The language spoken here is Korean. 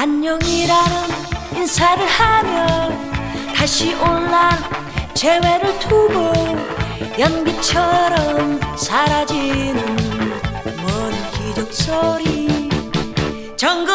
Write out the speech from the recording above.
안녕이라는 인사를 하며 다시 올 난 재회를 두고 연기처럼 사라지는 먼 기적 소리. 정글